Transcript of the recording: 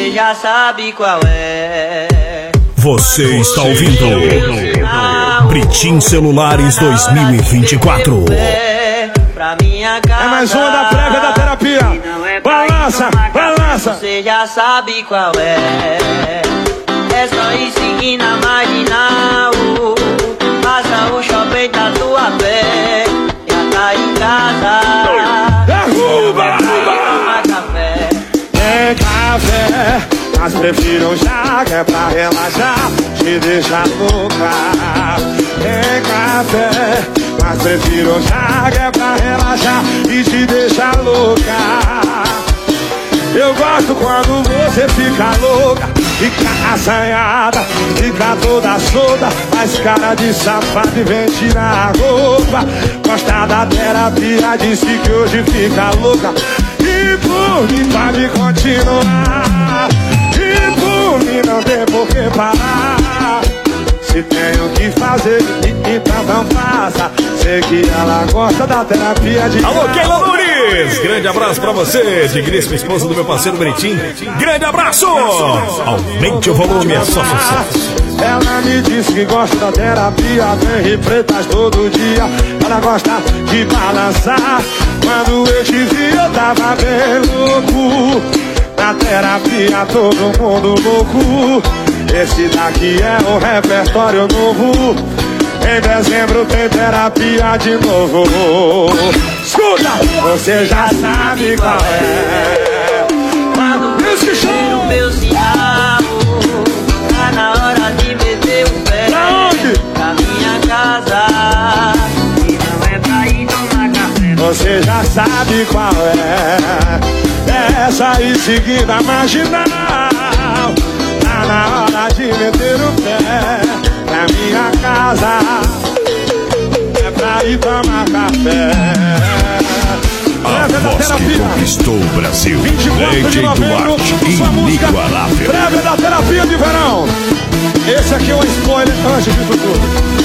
Você já sabe qual é. Você está ouvindo Britim Celulares 2024. É mais uma da prévia da terapia. Balança, balança. Você já sabe qual é. É só ir seguir na marginal. Passa o shopping da tua pé. Já tá em casa. Derruba! Toma café. Tem café, mas prefiro já que é pra relaxar, te deixar louca. Tem café, mas prefiro já que é pra relaxar e te deixar louca. Eu gosto quando você fica louca, fica assanhada, fica toda solta, faz cara de safado e vem tirar a roupa. Gosta da terapia, disse que hoje fica louca. E por mim pode continuar, e por mim não tem por que parar. Se tem o que fazer, então não faça. Sei que ela gosta da terapia de... Alô, Keila Nunes! Grande abraço pra você, digníssima esposa do meu parceiro Britim. Grande abraço! Aumente o volume, é só sucesso. Ela me disse que gosta da terapia, vem pretas todo dia. Ela gosta de balançar. Quando eu te vi eu tava bem louco. Na terapia todo mundo louco. Esse daqui é o repertório novo. Em dezembro tem terapia de novo. Escuta! Você já sabe qual é. Quando eu tiro meu cigarro, tá na hora de meter o pé. Pra onde? Pra minha casa. E não é pra ir tomar café. Você já sabe qual é. Essa aí seguida a marginal. Tá na hora de meter o pé na minha casa. É pra ir tomar café. A voz que conquistou o Brasil. 24 de novembro, sua música inigualável. Prévia da terapia de verão. Esse aqui é um spoiler antes disso tudo.